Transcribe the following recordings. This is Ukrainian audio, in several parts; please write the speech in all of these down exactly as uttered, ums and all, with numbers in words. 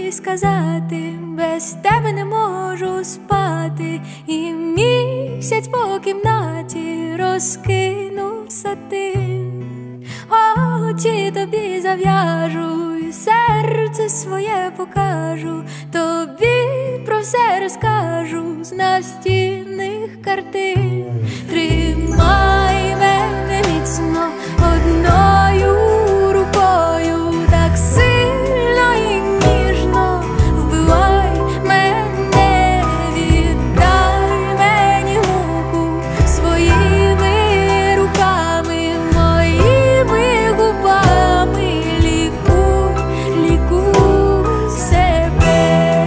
тобі сказати, без тебе не можу спати. І місяць по кімнаті розкинув сатин. Очі тобі зав'яжу і серце своє покажу, тобі про все розкажу з настінних картин. Тримай мене міцно одною рукою, так сильно і ніжно вбивай мене, віддай мені муку своїми руками, моїми губами, лікуй, лікуй себе.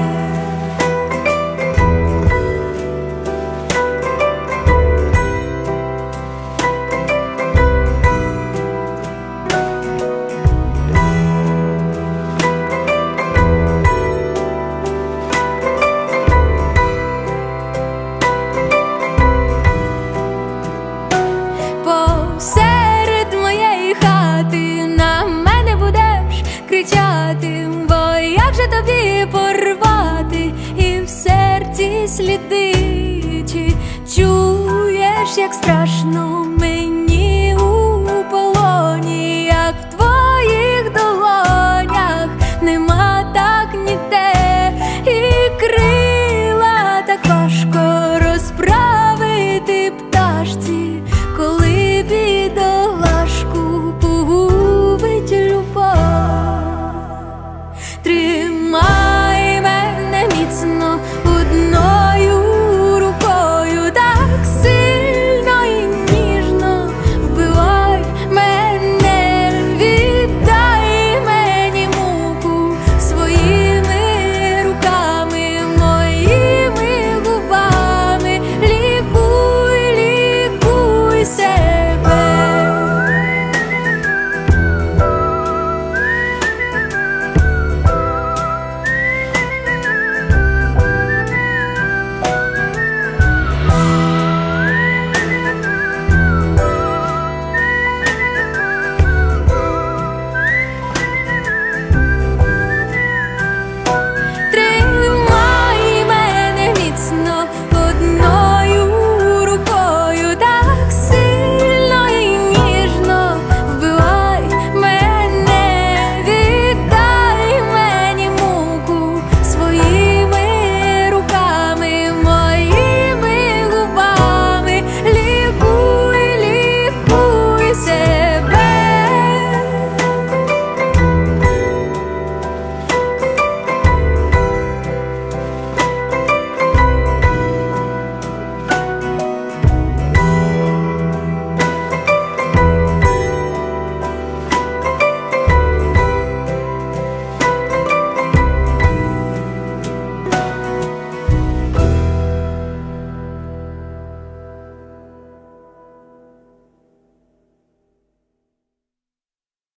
Посеред моєї хати на мене будеш кричати, бо як же тобі порвати і в серці сліди? Чи чуєш, як страшно